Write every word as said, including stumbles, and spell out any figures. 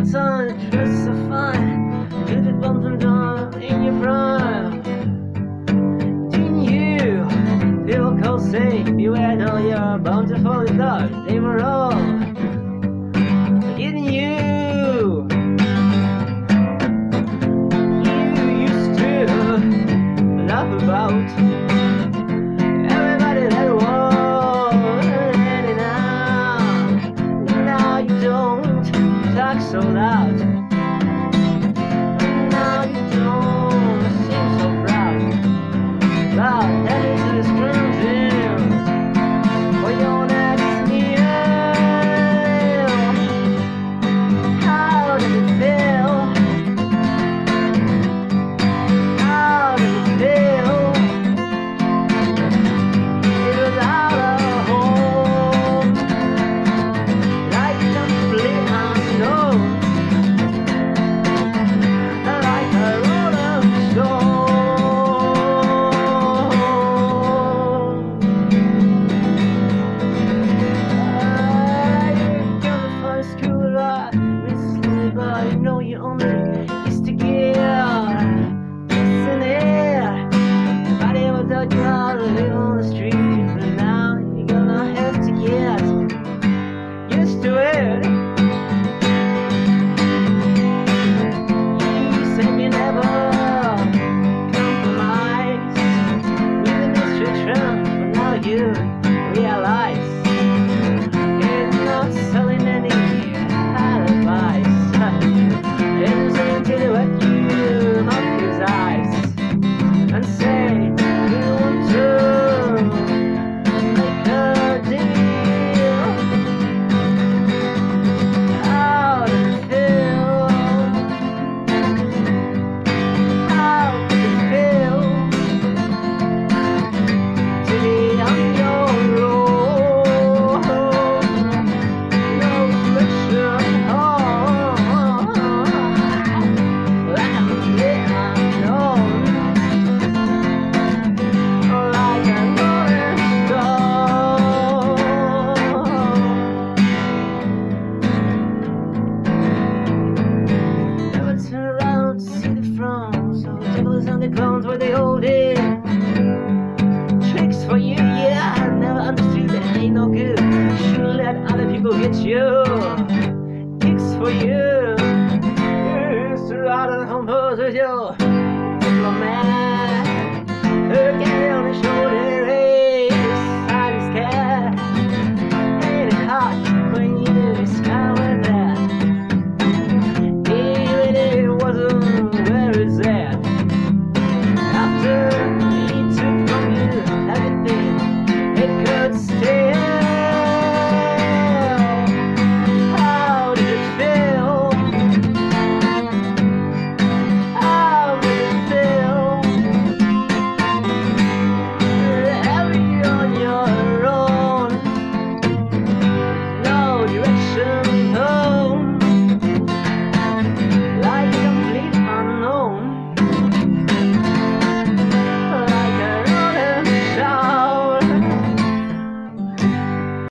sun, just so fine. Did it bump and down in your prime? Didn't you feel cold say beware all your bountiful thoughts? They were all. Didn't you? You used to laugh about everybody that was, and now, now you don't talk so loud. Now you don't seem so proud. Proud heading to the screaming for your next meal. How did it feel? How did it feel? It was out of home, like complete unknown, like a rolling stone. I didn't go to first school ride, Miss but you know you only used to get listen here. Nobody ever taught you how to live on the street, but now you're gonna have to get used to it. You said you never compromise with the restriction, but now you realize it's not selling any advice. It's into what you mouth his eyes and say you want to make a deal. How does it feel? How does it feel to be on your own? No pressure, oh, like I'm unknown, like a rolling stone. Never turn around to see the front, so the devils and the clowns where they hold it. Tricks for you, yeah, I never understood that ain't no good. Shouldn't let other people get you. Kicks for you, used to ride on home with you.